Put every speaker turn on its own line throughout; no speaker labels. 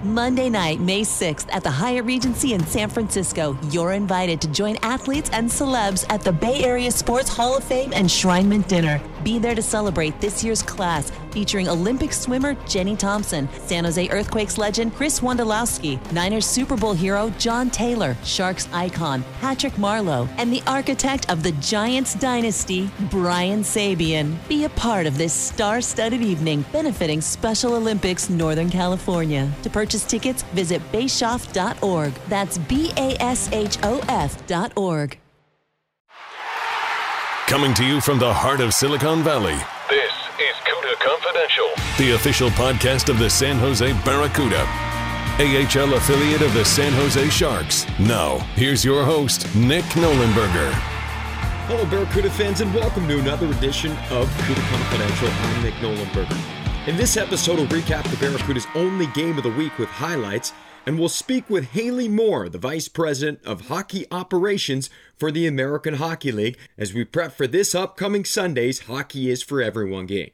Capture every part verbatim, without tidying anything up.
Monday night, May sixth at the Hyatt Regency in San Francisco. You're invited to join athletes and celebs at the Bay Area Sports Hall of Fame Enshrinement Dinner. Be there to celebrate this year's class, featuring Olympic swimmer Jenny Thompson, San Jose Earthquakes legend Chris Wondolowski, Niners Super Bowl hero John Taylor, Sharks icon Patrick Marleau, and the architect of the Giants dynasty, Brian Sabian. Be a part of this star-studded evening benefiting Special Olympics Northern California. To purchase tickets, visit bashoff dot org. That's B A S H O F dot org.
Coming to you from the heart of Silicon Valley, this is CUDA Confidential, the official podcast of the San Jose Barracuda, A H L affiliate of the San Jose Sharks. Now, here's your host, Nick Nolenberger.
Hello, Barracuda fans, and welcome to another edition of CUDA Confidential. I'm Nick Nolenberger. In this episode, we'll recap the Barracuda's only game of the week with highlights, and we'll speak with Haley Moore, the Vice President of Hockey Operations for the American Hockey League, as we prep for this upcoming Sunday's Hockey Is For Everyone game.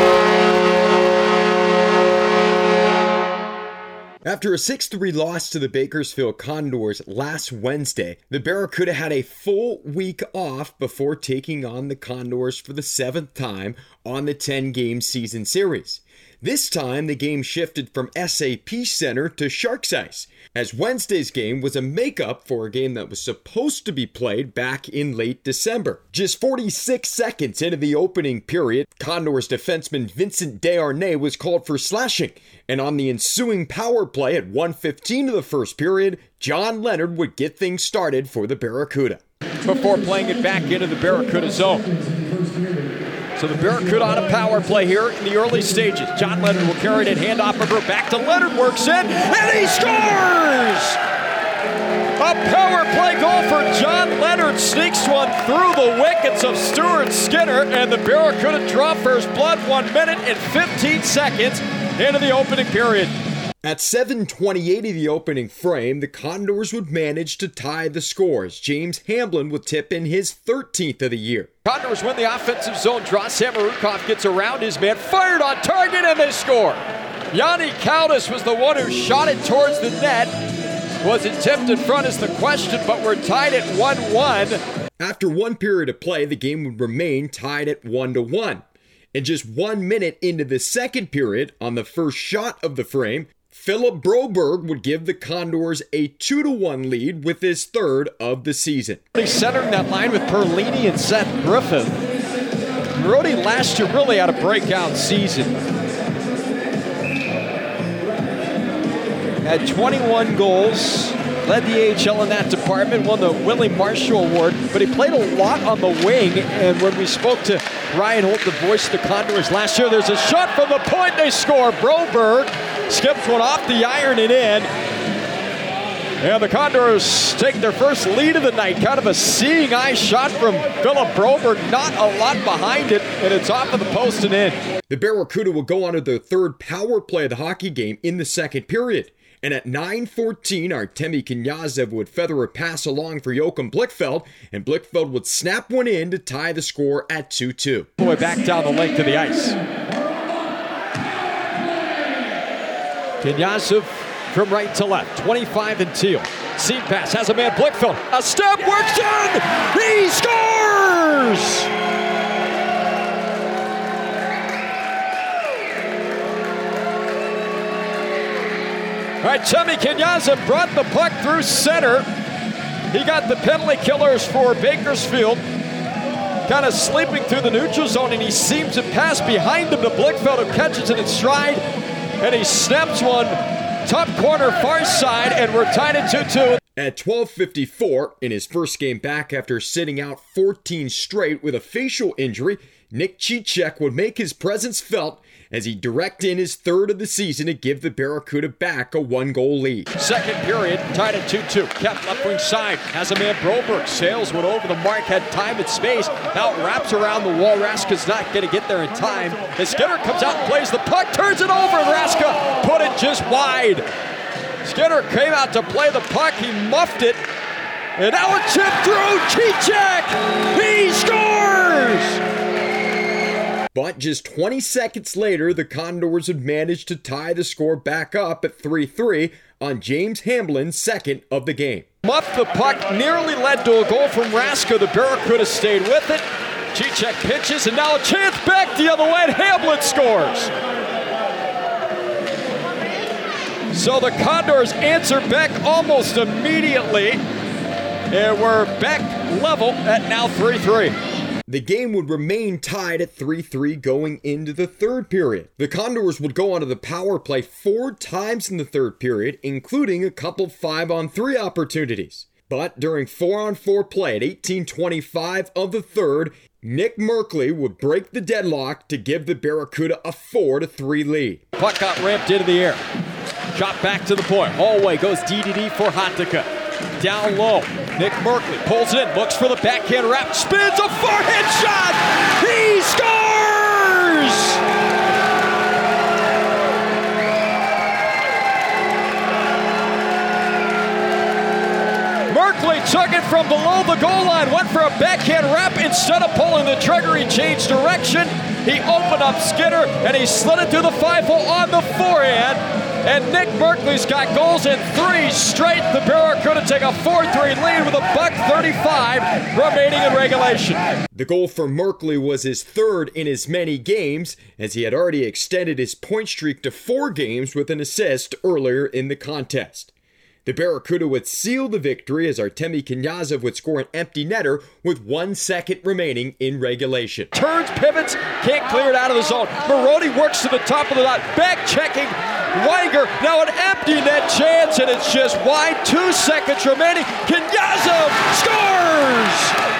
After a six three loss to the Bakersfield Condors last Wednesday, the Barracuda had a full week off before taking on the Condors for the seventh time on the ten-game season series. This time, the game shifted from S A P Center to Sharks Ice, as Wednesday's game was a makeup for a game that was supposed to be played back in late December. Just forty-six seconds into the opening period, Condors defenseman Vincent Desharnais was called for slashing, and on the ensuing power play at one fifteen of the first period, John Leonard would get things started for the Barracuda.
Before playing it back into the Barracuda zone. So the Barracuda on a power play here in the early stages. John Leonard will carry it in, hand off over, back to Leonard, works in, and he scores! A power play goal for John Leonard, sneaks one through the wickets of Stuart Skinner, and the Barracuda draw first blood one minute and fifteen seconds into the opening period.
At seven twenty-eight of the opening frame, the Condors would manage to tie the scores. James Hamblin would tip in his thirteenth of the year.
Condors win the offensive zone draw. Samorukov gets around his man, fired on target, and they score. Yanni Caldas was the one who shot it towards the net. Was it tipped in front is the question, but we're tied at one one.
After one period of play, the game would remain tied at one to one. And just one minute into the second period, on the first shot of the frame, Philip Broberg would give the Condors a two to one lead with his third of the season.
He's centering that line with Perlini and Seth Griffin. Brody last year really had a breakout season. Had twenty-one goals, led the A H L in that department, won the Willie Marshall Award, but he played a lot on the wing, and when we spoke to Ryan Holt, the voice of the Condors last year, there's a shot from the point, they score. Broberg skips one off the iron and in. And the Condors take their first lead of the night. Kind of a seeing eye shot from Philip Broberg. Not a lot behind it, and it's off of the post and in.
The Barracuda will go on to their third power play of the hockey game in the second period. And at nine fourteen, Artemi Kniazev would feather a pass along for Joachim Blichfeld, and Blichfeld would snap one in to tie the score at two two.
Boy, back down the length of the ice. Kniazev from right to left, twenty-five and teal. Seam pass, has a man, Blichfeld. A step, works in! He scores! All right, Artemi Kniazev brought the puck through center. He got the penalty killers for Bakersfield. Kind of sleeping through the neutral zone, and he seems to pass behind him to Blichfeld, who catches it in stride, and he snaps one top corner far side, and we're tied at two two.
At twelve fifty-four, in his first game back after sitting out fourteen straight with a facial injury, Nick Cicek would make his presence felt as he directed in his third of the season to give the Barracuda back a one-goal lead.
Second period, tied at two two. Kept left wing side, has a man, Broberg. Sails went over the mark, had time and space. Now wraps around the wall. Raska's not going to get there in time. And Skinner comes out and plays the puck, turns it over, and Raska put it just wide. Skinner came out to play the puck, he muffed it. And now a chip through, Cicek! He scores!
But just twenty seconds later, the Condors would manage to tie the score back up at three three on James Hamblin's second of the game.
Muffed the puck, nearly led to a goal from Rasko. The Barracuda stayed with it. Cicek pitches, and now a chance back the other way, and Hamblin scores. So the Condors answer back almost immediately, and we're back level at now three three.
The game would remain tied at three three going into the third period. The Condors would go onto the power play four times in the third period, including a couple five-on-three opportunities. But during four-on-four play at eighteen twenty-five of the third, Nick Merkley would break the deadlock to give the Barracuda a four to three lead.
Puck got ramped into the air. Shot back to the point. Hallway goes D D D for Hatakka. Down low. Nick Merkley pulls it in, looks for the backhand wrap, spins a forehand shot! He scores! Merkley took it from below the goal line, went for a backhand wrap. Instead of pulling the trigger, he changed direction. He opened up Skinner, and he slid it through the five-hole on the forehand. And Nick Merkley's got goals in three straight. The Barracuda take a four three lead with a buck thirty-five remaining in regulation.
The goal for Merkley was his third in as many games, as he had already extended his point streak to four games with an assist earlier in the contest. The Barracuda would seal the victory as Artemi Knyazov would score an empty netter with one second remaining in regulation.
Turns, pivots, can't clear it out of the zone. Maroney works to the top of the dot, back checking. Weiger, now an empty net chance, and it's just wide. Two seconds remaining. Knyazov scores!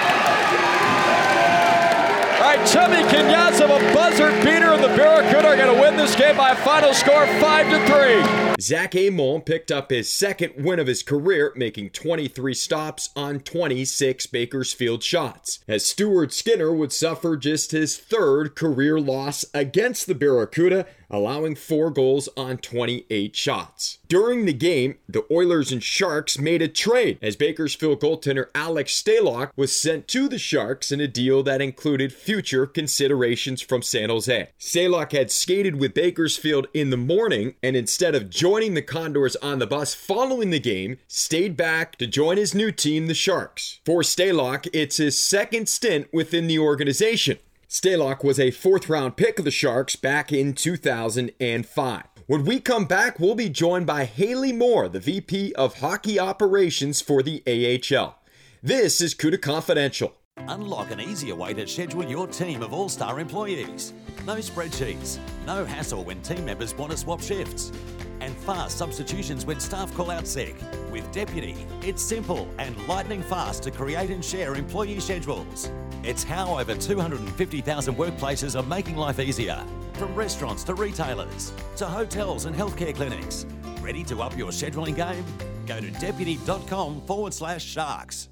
All right, Artemi Knyazov, a buzzer beater, and the Barracuda are going to win this game by a final score five to three.
Zach Amon picked up his second win of his career, making twenty-three stops on twenty-six Bakersfield shots, as Stuart Skinner would suffer just his third career loss against the Barracuda, allowing four goals on twenty-eight shots. During the game, the Oilers and Sharks made a trade, as Bakersfield goaltender Alex Stalock was sent to the Sharks in a deal that included future considerations from San Jose. Stalock had skated with Bakersfield in the morning, and instead of joining the Condors on the bus following the game, stayed back to join his new team, the Sharks. For Stalock, it's his second stint within the organization. Stalock was a fourth-round pick of the Sharks back in two thousand five. When we come back, we'll be joined by Haley Moore, the V P of Hockey Operations for the A H L. This is CUDA Confidential.
Unlock an easier way to schedule your team of all-star employees. No spreadsheets, no hassle when team members want to swap shifts, and fast substitutions when staff call out sick. With Deputy, it's simple and lightning fast to create and share employee schedules. It's how over two hundred fifty thousand workplaces are making life easier. From restaurants to retailers, to hotels and healthcare clinics. Ready to up your scheduling game? Go to deputy.com forward slash sharks.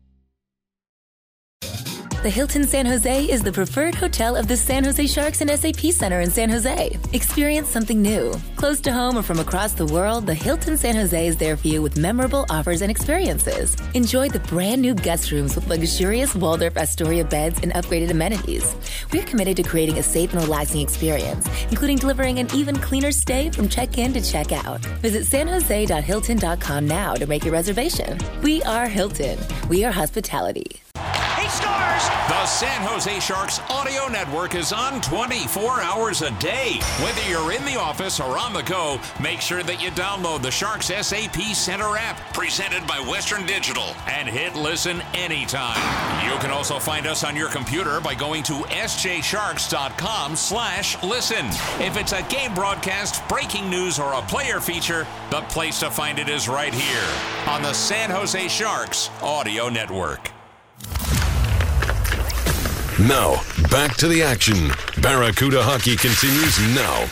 The Hilton San Jose is the preferred hotel of the San Jose Sharks and S A P Center in San Jose. Experience something new. Close to home or from across the world, the Hilton San Jose is there for you with memorable offers and experiences. Enjoy the brand new guest rooms with luxurious Waldorf Astoria beds and upgraded amenities. We're committed to creating a safe and relaxing experience, including delivering an even cleaner stay from check-in to check-out. Visit san jose dot hilton dot com now to make your reservation. We are Hilton. We are hospitality.
He scores! The San Jose Sharks audio network is on twenty-four hours a day. Whether you're in the office or on the go, make sure that you download the Sharks S A P Center app, presented by Western Digital, and hit listen anytime. You can also find us on your computer by going to s j sharks dot com slash listen. If it's a game broadcast, breaking news, or a player feature, the place to find it is right here on the San Jose Sharks audio network.
Now, back to the action. Barracuda hockey continues now.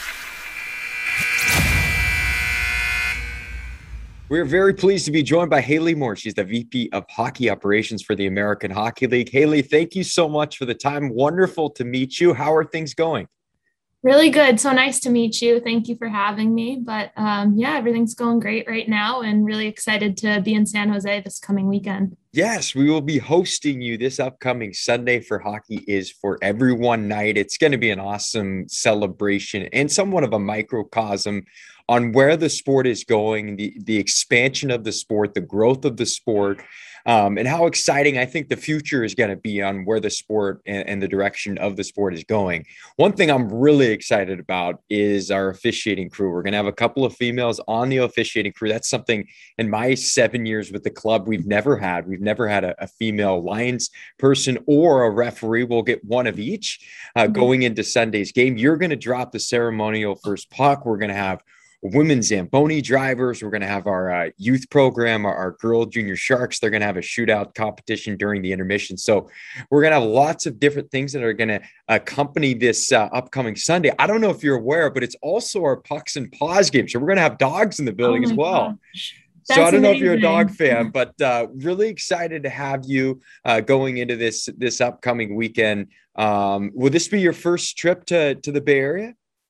We're very pleased to be joined by Haley Moore. She's the V P of Hockey Operations for the American Hockey League. Haley, thank you so much for the time. Wonderful to meet you. How are things going?
Really good. So nice to meet you. Thank you for having me. But um, yeah, everything's going great right now and really excited to be in San Jose this coming weekend.
Yes, we will be hosting you this upcoming Sunday for Hockey is for Everyone night. It's going to be an awesome celebration and somewhat of a microcosm on where the sport is going, the, the expansion of the sport, the growth of the sport, um, and how exciting I think the future is going to be on where the sport and, and the direction of the sport is going. One thing I'm really excited about is our officiating crew. We're going to have a couple of females on the officiating crew. That's something in my seven years with the club we've never had. We've never had a, a female Lions person or a referee. We'll get one of each uh, going into Sunday's game. You're going to drop the ceremonial first puck. We're going to have women's Zamboni drivers. We're going to have our uh, youth program, our, our girl junior Sharks. They're going to have a shootout competition during the intermission. So we're going to have lots of different things that are going to accompany this uh, upcoming Sunday. I don't know if you're aware, but it's also our Pucks and Paws game. So we're going to have dogs in the building
oh
as well.
Gosh.
So I don't
amazing.
know if you're a dog fan, but uh, really excited to have you uh, going into this this upcoming weekend. Um, will this be your first trip to, to the Bay Area?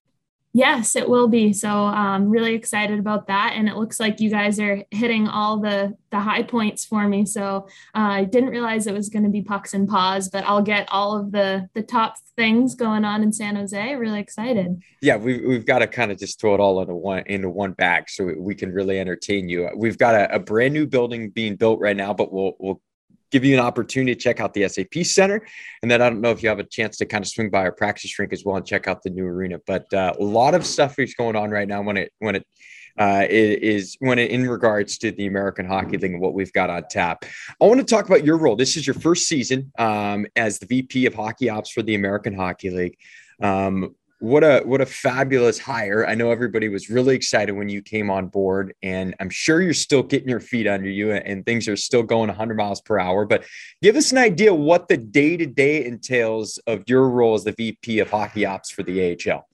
Yes, it will be. So um really excited about that. And it looks like you guys are hitting all the, the high points for me. So uh, I didn't realize it was going to be Pucks and Paws, but I'll get all of the, the top things going on in San Jose. Really excited.
Yeah, we've, we've got to kind of just throw it all into one, into one bag so we can really entertain you. We've got a, a brand new building being built right now, but we'll, we'll give you an opportunity to check out the S A P Center. And then I don't know if you have a chance to kind of swing by our practice rink as well and check out the new arena, but uh, a lot of stuff is going on right now when it, when it uh, is when it, in regards to the American Hockey League and what we've got on tap. I want to talk about your role. This is your first season um, as the V P of Hockey Ops for the American Hockey League. Um, What a what a fabulous hire. I know everybody was really excited when you came on board, and I'm sure you're still getting your feet under you and things are still going one hundred miles per hour. But give us an idea what the day-to-day entails of your role as the V P of Hockey Ops for the A H L.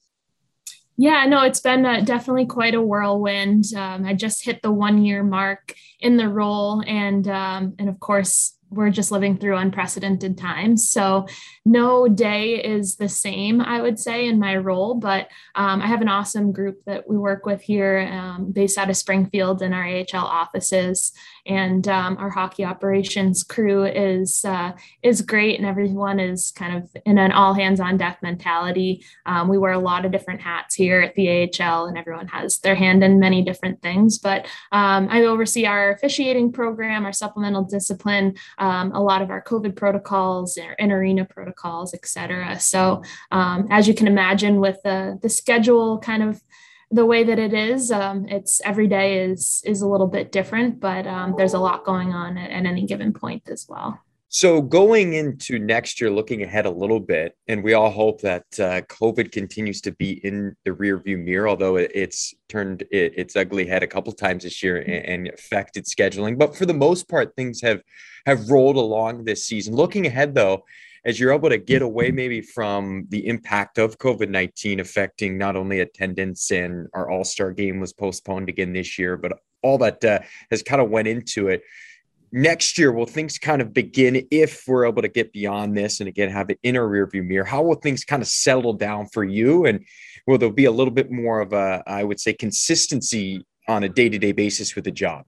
Yeah, no, it's been uh, definitely quite a whirlwind. Um, I just hit the one-year mark in the role, and um, and of course, we're just living through unprecedented times. So no day is the same, I would say, in my role, but um, I have an awesome group that we work with here um, based out of Springfield in our A H L offices. And um, our hockey operations crew is uh, is great, and everyone is kind of in an all hands on deck mentality. Um, we wear a lot of different hats here at the A H L, and everyone has their hand in many different things. But um, I oversee our officiating program, our supplemental discipline, um, a lot of our COVID protocols, our in-arena protocols, et cetera. So um, as you can imagine, with the the schedule kind of the way that it is, um, it's every day is is a little bit different, but um, there's a lot going on at, at any given point as well.
So going into next year, looking ahead a little bit, and we all hope that uh, COVID continues to be in the rearview mirror, although it, it's turned it, its ugly head a couple times this year and, and affected scheduling. But for the most part, things have have rolled along this season. Looking ahead, though, as you're able to get away maybe from the impact of COVID nineteen affecting not only attendance, and our All-Star game was postponed again this year, but all that uh, has kind of went into it. Next year, will things kind of begin, if we're able to get beyond this and again have it in our rearview mirror? How will things kind of settle down for you? And will there be a little bit more of a, I would say, consistency on a day-to-day basis with the job?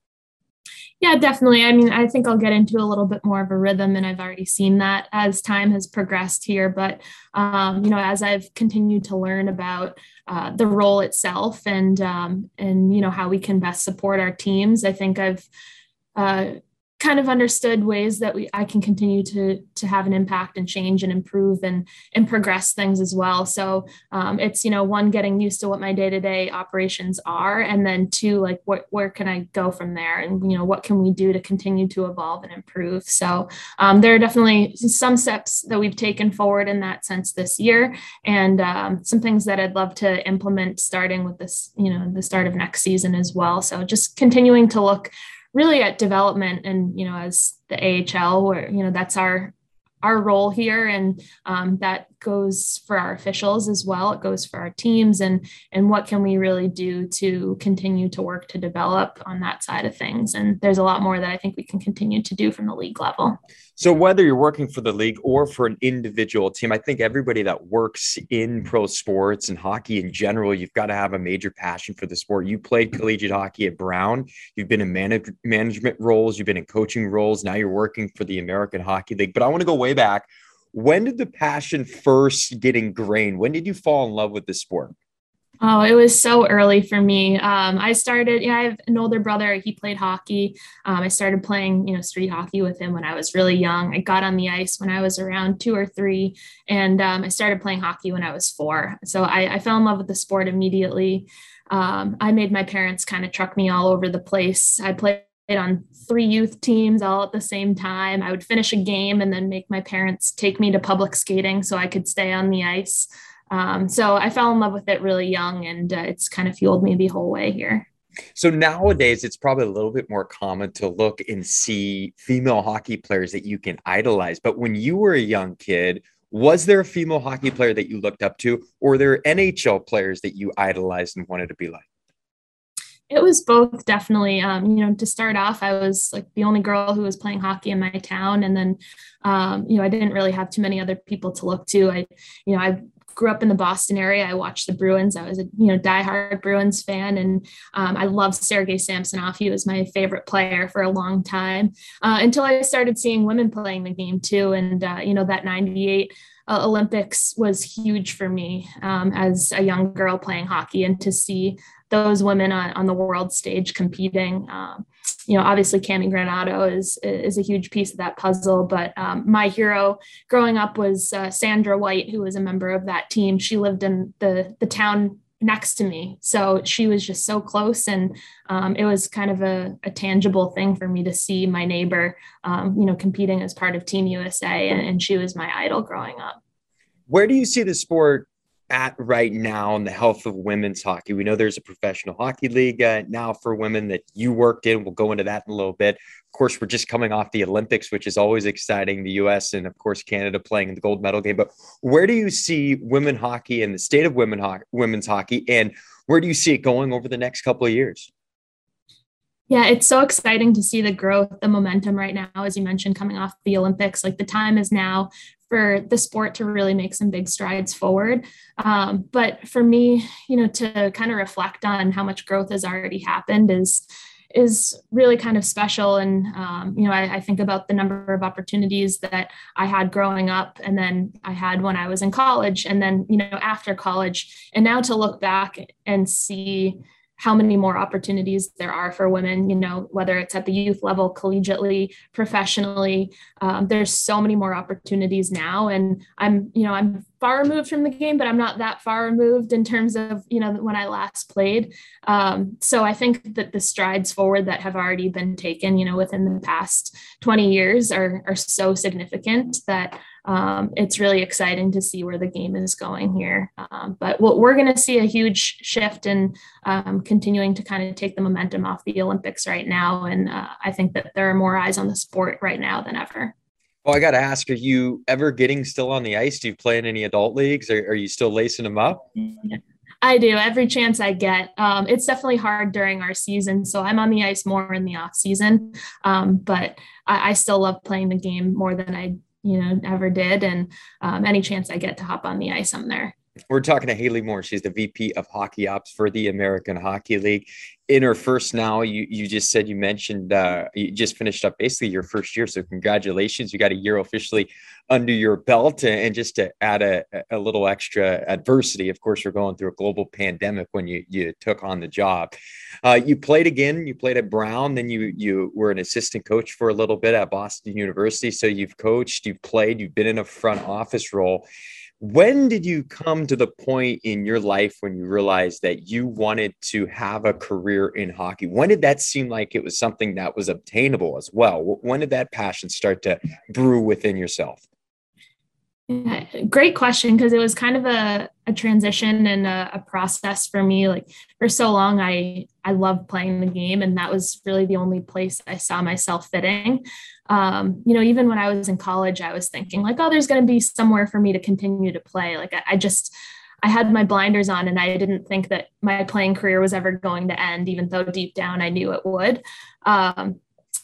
Yeah, definitely. I mean, I think I'll get into a little bit more of a rhythm, and I've already seen that as time has progressed here. But, um, you know, as I've continued to learn about uh, the role itself and, um, and, you know, how we can best support our teams, I think I've uh, kind of understood ways that we I can continue to to have an impact and change and improve and and progress things as well. So um, it's, you know, one, getting used to what my day-to-day operations are, and then two, like what where can I go from there, and you know, what can we do to continue to evolve and improve. So um, there are definitely some steps that we've taken forward in that sense this year, and um, some things that I'd love to implement starting with this, you know, the start of next season as well. So just continuing to look really at development, and, you know, as the A H L, where, you know, that's our, our role here. And um, that goes for our officials as well. It goes for our teams, and, and what can we really do to continue to work to develop on that side of things. And there's a lot more that I think we can continue to do from the league level.
So whether you're working for the league or for an individual team, I think everybody that works in pro sports and hockey in general, you've got to have a major passion for the sport. You played collegiate hockey at Brown. You've been in manage- management roles. You've been in coaching roles. Now you're working for the American Hockey League. But I want to go way back. When did the passion first get ingrained? When did you fall in love with the sport?
Oh, it was so early for me. Um, I started, yeah, I have an older brother. He played hockey. Um, I started playing, you know, street hockey with him when I was really young. I got on the ice when I was around two or three, and um, I started playing hockey when I was four. So I, I fell in love with the sport immediately. Um, I made my parents kind of truck me all over the place. I played on three youth teams all at the same time. I would finish a game and then make my parents take me to public skating so I could stay on the ice. Um, so I fell in love with it really young, and uh, it's kind of fueled me the whole way here.
So nowadays, it's probably a little bit more common to look and see female hockey players that you can idolize. But when you were a young kid, was there a female hockey player that you looked up to, or were there N H L players that you idolized and wanted to be like?
It was both, definitely. Um, you know, to start off, I was like the only girl who was playing hockey in my town. And then, um, you know, I didn't really have too many other people to look to. I, you know, I grew up in the Boston area. I watched the Bruins. I was a, you know, diehard Bruins fan. And um, I loved Sergei Samsonov. He was my favorite player for a long time uh, until I started seeing women playing the game too. And, uh, you know, that ninety-eight uh, Olympics was huge for me um, as a young girl playing hockey, and to see those women on, on the world stage competing. Um, you know, obviously Cami Granato is, is a huge piece of that puzzle, but um, my hero growing up was uh, Sandra White, who was a member of that team. She lived in the, the town next to me. So she was just so close. And um, it was kind of a, a tangible thing for me to see my neighbor, um, you know, competing as part of Team U S A. And, and she was my idol growing up.
Where do you see the sport at right now in the health of women's hockey? We know there's a professional hockey league uh, now for women that you worked in. We'll go into that in a little bit. Of course, we're just coming off the Olympics, which is always exciting. The U S and of course Canada playing in the gold medal game. But where do you see women hockey and the state of women ho- women's hockey, and where do you see it going over the next couple of years?
Yeah, it's so exciting to see the growth, the momentum right now, as you mentioned, coming off the Olympics. Like, the time is now for the sport to really make some big strides forward. Um, but for me, you know, to kind of reflect on how much growth has already happened is is really kind of special. And, um, you know, I, I think about the number of opportunities that I had growing up, and then I had when I was in college, and then, you know, after college, and now to look back and see how many more opportunities there are for women, you know, whether it's at the youth level, collegiately, professionally, um, there's so many more opportunities now. And I'm, you know, I'm far removed from the game, but I'm not that far removed in terms of, you know, when I last played. Um, so I think that the strides forward that have already been taken, you know, within the past twenty years are, are so significant that Um, it's really exciting to see where the game is going here. Um, but what we're going to see a huge shift in um, continuing to kind of take the momentum off the Olympics right now. And uh, I think that there are more eyes on the sport right now than ever.
Well, I got to ask, are you ever getting still on the ice? Do you play in any adult leagues? Or are you still lacing them up?
I do, every chance I get. Um, it's definitely hard during our season, so I'm on the ice more in the off season. Um, but I, I still love playing the game more than I you know, ever did. And um, any chance I get to hop on the ice, I'm there.
We're talking to Haley Moore. She's the V P of Hockey Ops for the American Hockey League. In her first now, you you just said you mentioned uh, you just finished up basically your first year. So congratulations. You got a year officially under your belt. And just to add a, a little extra adversity, of course, we're going through a global pandemic when you, you took on the job. Uh, you played again. You played at Brown. Then you you were an assistant coach for a little bit at Boston University. So you've coached, you've played, you've been in a front office role. When did you come to the point in your life when you realized that you wanted to have a career in hockey? When did that seem like it was something that was obtainable as well? When did that passion start to brew within yourself?
Yeah, great question, because it was kind of a, a transition and a, a process for me. Like for so long, I, I loved playing the game, and that was really the only place I saw myself fitting. Um, you know, even when I was in college, I was thinking like, oh, there's going to be somewhere for me to continue to play. Like I, I just, I had my blinders on, and I didn't think that my playing career was ever going to end, even though deep down I knew it would. Um,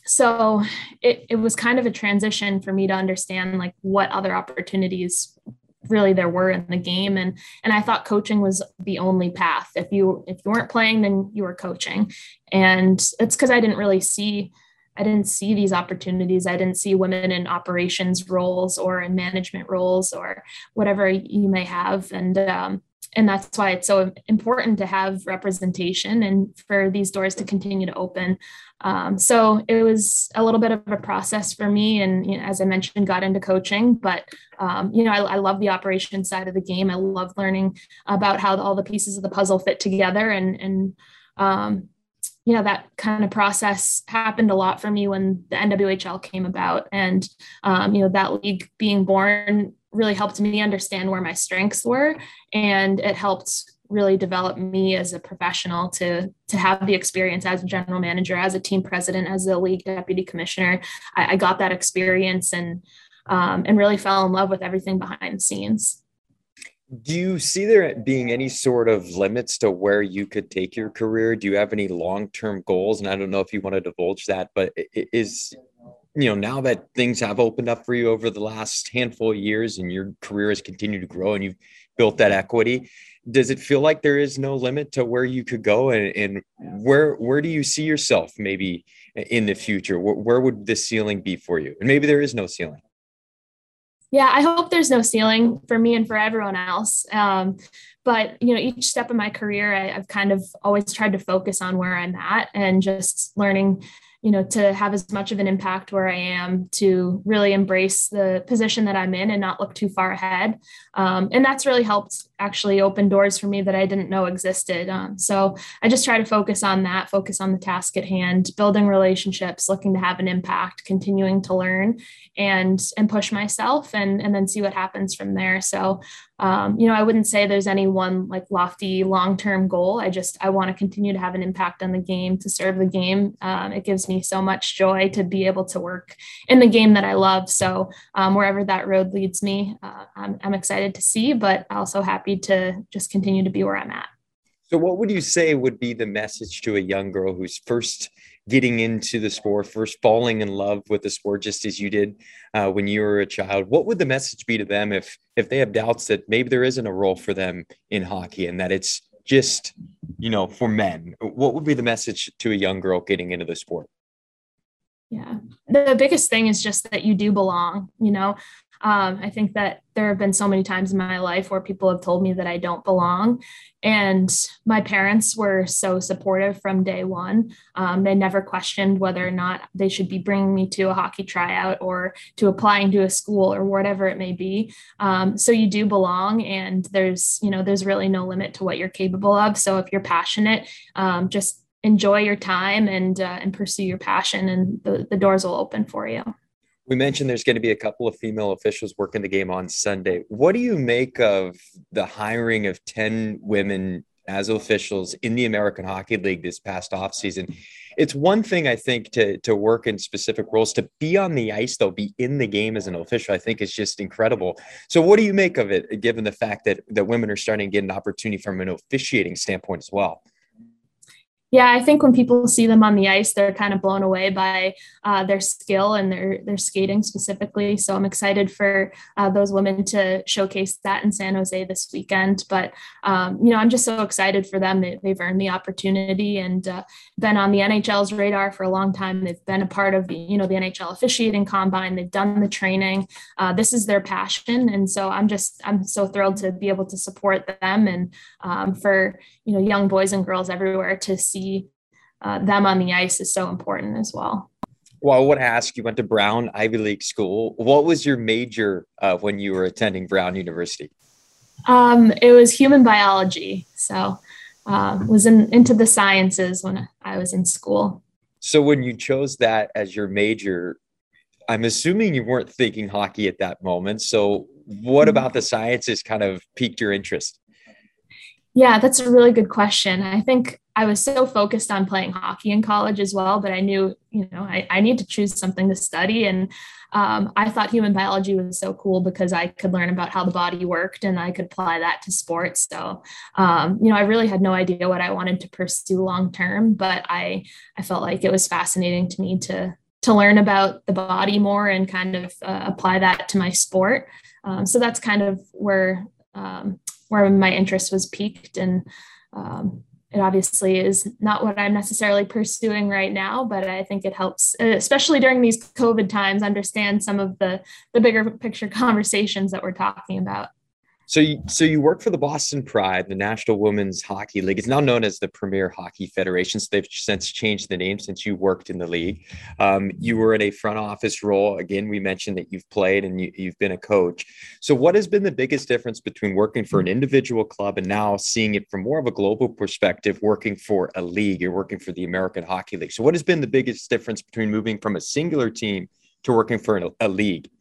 so it, it was kind of a transition for me to understand like what other opportunities really there were in the game. And, and I thought coaching was the only path. If you, if you weren't playing, then you were coaching. And it's because I didn't really see, I didn't see these opportunities. I didn't see women in operations roles or in management roles or whatever you may have. And, um, and that's why it's so important to have representation and for these doors to continue to open. Um, so it was a little bit of a process for me. And, you know, as I mentioned, got into coaching, but, um, you know, I, I love the operation side of the game. I love learning about how all the pieces of the puzzle fit together. And, and, um, you know, that kind of process happened a lot for me when the N W H L came about. And, um, you know, that league being born really helped me understand where my strengths were. And it helped really develop me as a professional to, to have the experience as a general manager, as a team president, as a league deputy commissioner. I, I got that experience and, um, and really fell in love with everything behind the scenes.
Do you see there being any sort of limits to where you could take your career? Do you have any long-term goals? And I don't know if you want to divulge that, but is, you know, now that things have opened up for you over the last handful of years and your career has continued to grow and you've built that equity, does it feel like there is no limit to where you could go? And, and where, where do you see yourself maybe in the future? Where, where would the ceiling be for you? And maybe there is no ceiling.
Yeah, I hope there's no ceiling for me and for everyone else. Um, but, you know, each step of my career, I, I've kind of always tried to focus on where I'm at and just learning, you know, to have as much of an impact where I am, to really embrace the position that I'm in and not look too far ahead. Um, and that's really helped actually open doors for me that I didn't know existed. Um, so I just try to focus on that, focus on the task at hand, building relationships, looking to have an impact, continuing to learn and, and push myself and, and then see what happens from there. So, um, you know, I wouldn't say there's any one like lofty long-term goal. I just, I want to continue to have an impact on the game, to serve the game. Um, it gives me so much joy to be able to work in the game that I love. So um, wherever that road leads me, uh, I'm, I'm excited to see, but also happy to just continue to be where I'm at.
So what would you say would be the message to a young girl who's first getting into the sport, first falling in love with the sport, just as you did uh, when you were a child? What would the message be to them if, if they have doubts that maybe there isn't a role for them in hockey and that it's just, you know, for men? What would be the message to a young girl getting into the sport?
Yeah, the biggest thing is just that you do belong, you know. Um, I think that there have been so many times in my life where people have told me that I don't belong. And my parents were so supportive from day one. Um, they never questioned whether or not they should be bringing me to a hockey tryout or to applying to a school or whatever it may be. Um, so you do belong, and there's, you know, there's really no limit to what you're capable of. So if you're passionate, um, just enjoy your time and, uh, and pursue your passion, and the, the doors will open for you.
We mentioned there's going to be a couple of female officials working the game on Sunday. What do you make of the hiring of ten women as officials in the American Hockey League this past offseason? It's one thing, I think, to, to work in specific roles. To be on the ice, though, be in the game as an official, I think is just incredible. So what do you make of it, given the fact that, that women are starting to get an opportunity from an officiating standpoint as well?
Yeah, I think when people see them on the ice, they're kind of blown away by uh, their skill and their their skating specifically. So I'm excited for uh, those women to showcase that in San Jose this weekend. But, um, you know, I'm just so excited for them that they've earned the opportunity and uh, been on the N H L's radar for a long time. They've been a part of the, you know, the N H L officiating combine. They've done the training. Uh, this is their passion. And so I'm just, I'm so thrilled to be able to support them and um, for, you know, young boys and girls everywhere to see Uh, them on the ice is so important as well.
Well, I want to ask, you went to Brown Ivy League school. What was your major uh, when you were attending Brown University?
Um, it was human biology. So uh, was in, into the sciences when I was in school.
So when you chose that as your major, I'm assuming you weren't thinking hockey at that moment. So what about the sciences kind of piqued your interest?
Yeah, that's a really good question. I think I was so focused on playing hockey in college as well, but I knew, you know, I, I need to choose something to study. And um, I thought human biology was so cool because I could learn about how the body worked and I could apply that to sports. So, um, you know, I really had no idea what I wanted to pursue long term, but I, I felt like it was fascinating to me to, to learn about the body more and kind of uh, apply that to my sport. Um, so that's kind of where, um, where my interest was piqued. And um, it obviously is not what I'm necessarily pursuing right now, but I think it helps, especially during these COVID times, understand some of the, the bigger picture conversations that we're talking about.
So you, so you work for the Boston Pride, the National Women's Hockey League. It's now known as the Premier Hockey Federation. So they've since changed the name since you worked in the league. Um, you were in a front office role. Again, we mentioned that you've played and you, you've been a coach. So what has been the biggest difference between working for an individual club and now seeing it from more of a global perspective, working for a league? You're working for the American Hockey League. So what has been the biggest difference between moving from a singular team to working for an, a league?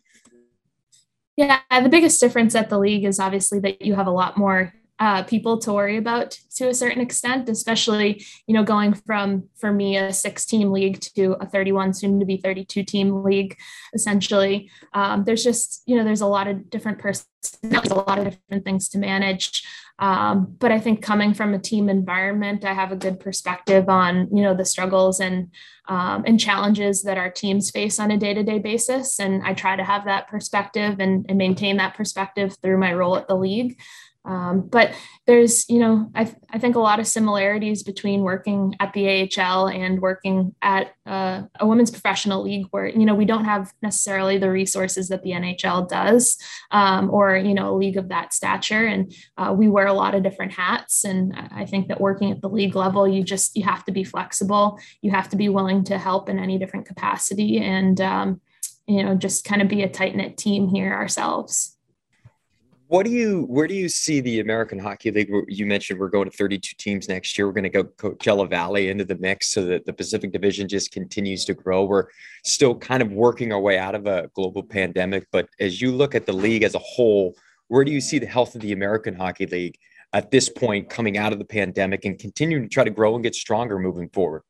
Yeah, the biggest difference at the league is obviously that you have a lot more uh, people to worry about to a certain extent, especially, you know, going from, for me, a six team league to a thirty-one, soon to be thirty-two team league, essentially. Um, there's just, you know, there's a lot of different personalities, a lot of different things to manage. Um, but I think coming from a team environment, I have a good perspective on, you know, the struggles and um, and challenges that our teams face on a day-to-day basis. And I try to have that perspective and, and maintain that perspective through my role at the league. Um, but there's, you know, I, th- I think a lot of similarities between working at the A H L and working at uh, a women's professional league where, you know, we don't have necessarily the resources that the N H L does um, or, you know, a league of that stature. And uh, we wear a lot of different hats. And I think that working at the league level, you just, you have to be flexible. You have to be willing to help in any different capacity and, um, you know, just kind of be a tight-knit team here ourselves.
What do you, where do you see the American Hockey League? You mentioned we're going to thirty-two teams next year. We're going to go Coachella Valley into the mix so that the Pacific Division just continues to grow. We're still kind of working our way out of a global pandemic. But as you look at the league as a whole, where do you see the health of the American Hockey League at this point coming out of the pandemic and continuing to try to grow and get stronger moving forward?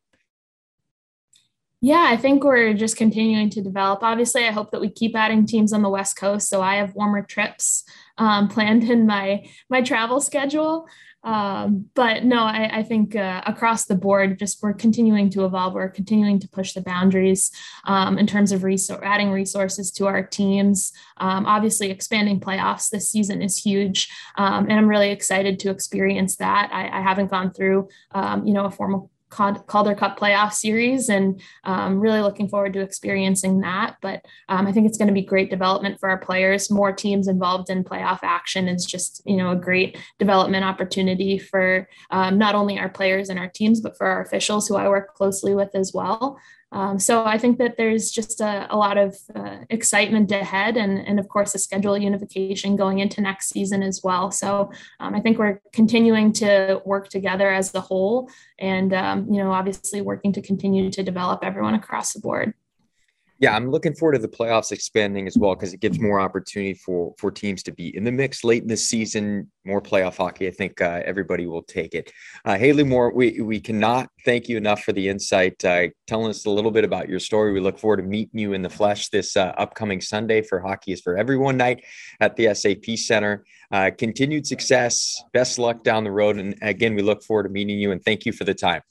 Yeah, I think we're just continuing to develop. Obviously, I hope that we keep adding teams on the West Coast. So I have warmer trips um, planned in my my travel schedule. Um, but no, I, I think uh, across the board, just we're continuing to evolve. We're continuing to push the boundaries um, in terms of resor- adding resources to our teams. Um, obviously, expanding playoffs this season is huge. Um, and I'm really excited to experience that. I, I haven't gone through, um, you know, a formal Calder Cup playoff series and um, really looking forward to experiencing that. But um, I think it's going to be great development for our players. More teams involved in playoff action is just, you know, a great development opportunity for um, not only our players and our teams, but for our officials who I work closely with as well. Um, so I think that there's just a, a lot of uh, excitement ahead and, and of course, the schedule unification going into next season as well. So um, I think we're continuing to work together as a whole and, um, you know, obviously working to continue to develop everyone across the board.
Yeah, I'm looking forward to the playoffs expanding as well because it gives more opportunity for for teams to be in the mix late in the season. More playoff hockey. I think uh, everybody will take it. Uh, Haley Moore, we we cannot thank you enough for the insight, uh, telling us a little bit about your story. We look forward to meeting you in the flesh this uh, upcoming Sunday for Hockey is for Everyone night at the S A P Center. Uh, continued success. Best luck down the road. And again, we look forward to meeting you and thank you for the time.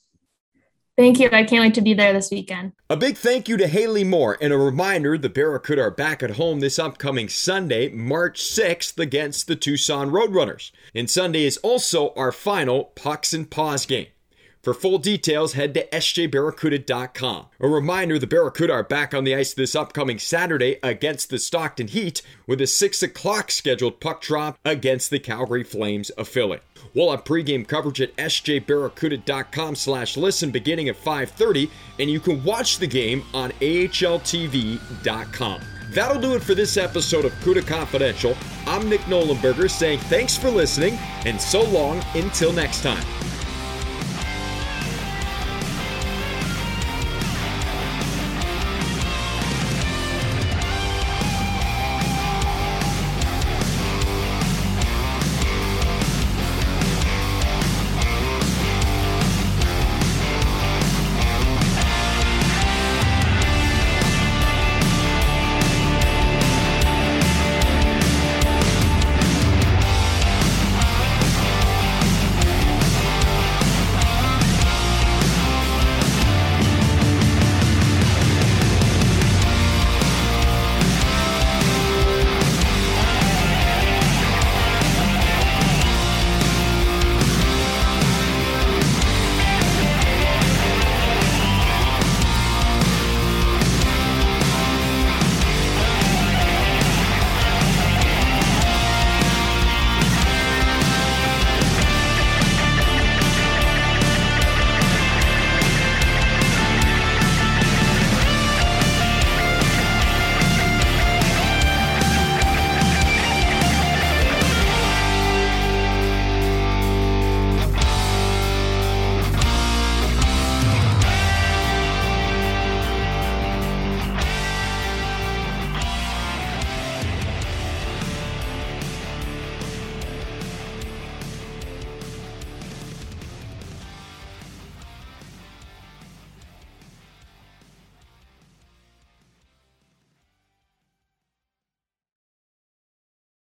Thank you. I can't wait to be there this weekend.
A big thank you to Haley Moore and a reminder the Barracuda are back at home this upcoming Sunday, March sixth against the Tucson Roadrunners. And Sunday is also our final Pucks and Paws game. For full details, head to S J Barracuda dot com. A reminder the Barracuda are back on the ice this upcoming Saturday against the Stockton Heat with a six o'clock scheduled puck drop against the Calgary Flames affiliate. We'll have pregame coverage at S J Barracuda dot com slash listen beginning at five thirty, and you can watch the game on A H L T V dot com. That'll do it for this episode of CUDA Confidential. I'm Nick Nolenberger saying thanks for listening, and so long until next time.